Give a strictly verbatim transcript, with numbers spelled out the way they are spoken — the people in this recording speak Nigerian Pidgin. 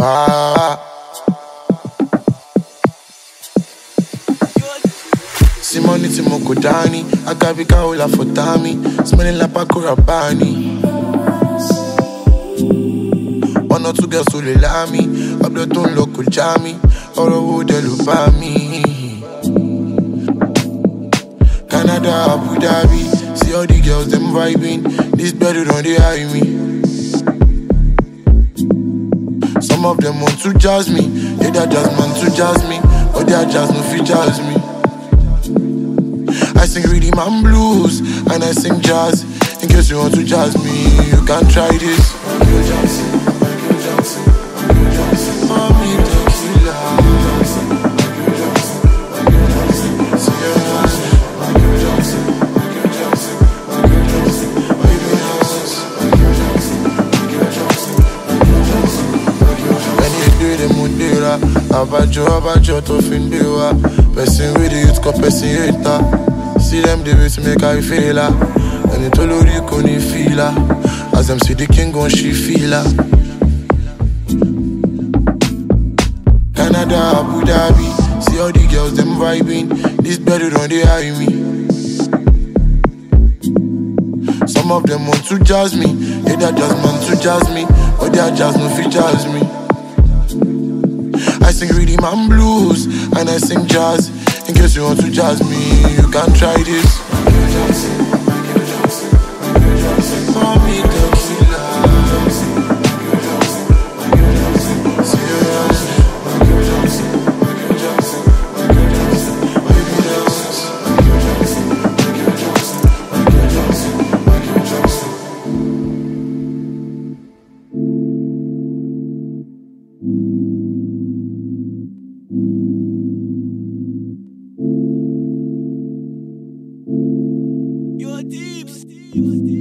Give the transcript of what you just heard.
Ah. Simoni Timoko Dani, Agabika Ola Fotami, smelling like Paco Rabanne. One or two girls who love me, Ableton local jammy, or a wood me. Canada, Abu Dhabi, see all the girls them vibing. This better don't they hide me. Some of them want to jazz me, they that jazz man to jazz me, but they are jazz no fit jazz me. I sing rhythm and blues, and I sing jazz. In case you want to jazz me, you can try this. Michael Jackson, Michael Jackson, Michael Jackson, Mommy Tequila. Michael Jackson, Michael Jackson, Sierra Leone. Michael Jackson, Michael Jackson, Michael Jackson, Baby House. Michael Jackson, Michael Jackson, Michael Jackson, Michael Jackson. When you do the Mudira, Abajo, Abajo, Tofindewa. Person with the youth, cause person hater. See them, they way to make I feel her. And it's all you can feel her. As them see the king gon' she feel her. Canada, Abu Dhabi, see all the girls them vibing. This better don't they hide me. Some of them want to jazz me, they that jazz man to jazz me, but they are jazz no fit jazz me. I sing rhythm and blues, and I sing jazz. In case you want to jazz me, you can try this. Michael Jackson, Michael Jackson, Michael Jackson, Mommy Tequila. Michael Jackson, Michael Jackson, Michael Jackson, Sierra Leone. Michael Jackson, Michael Jackson, Michael Jackson, Baby House. Michael Jackson, Michael Jackson, Michael Jackson, Michael Jackson. You're deep.